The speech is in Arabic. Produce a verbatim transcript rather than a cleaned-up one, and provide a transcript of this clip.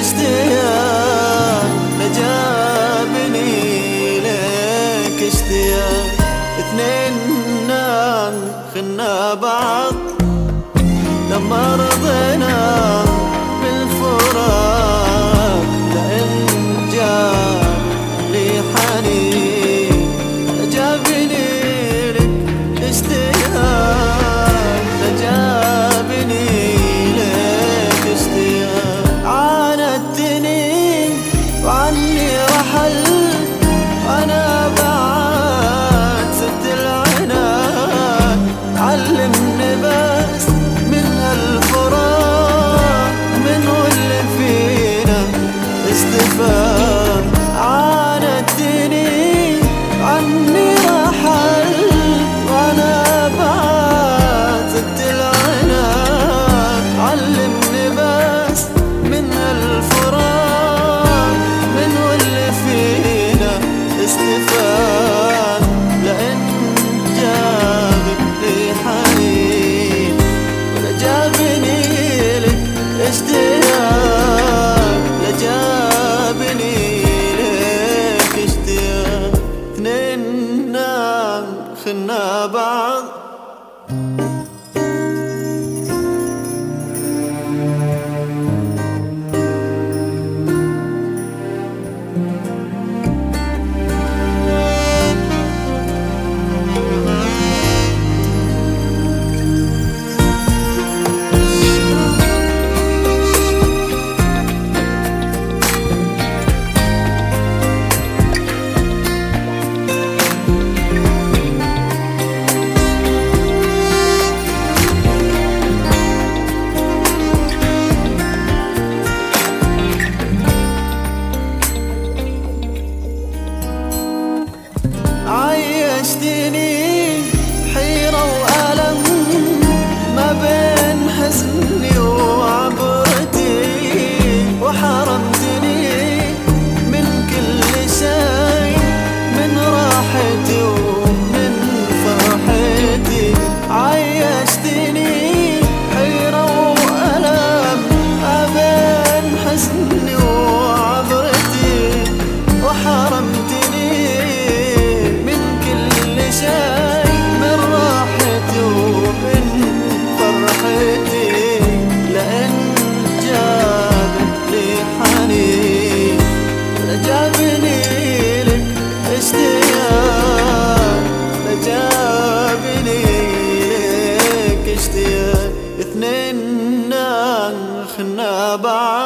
اشتياق لجابني لك اشتياق. اثنين خنا بعض لما رضينا بالفراق، لأن جاب لي حنين جابني لك اشتياق جابني لك اشتياق. عاندتني وعني رحلت وأنا بعد سد العنان، علمني بس من الفراق من واللي فينا استفاد. عاندتني عني رحلت وأنا بعد سد العنان، علمني بس من الفراق من واللي فينا استفاد. لأن جاب لي حنين ولجابني لك اشتياق لجابني لك اشتياق. اثنين خنا بعض عيشتني حيرة وألم ما بين حزني وعبرتي، وحرمتني من كل شيء من راحتي ومن فرحتي. عيشتني حيرة وألم ما بين حزني وعبرتي، وحرمتني شيء من راحتي ومن فرحتي. لأن جاب لي حنين لجابني لك اشتياق لجابني لك اشتياق. اثنين خنا بعض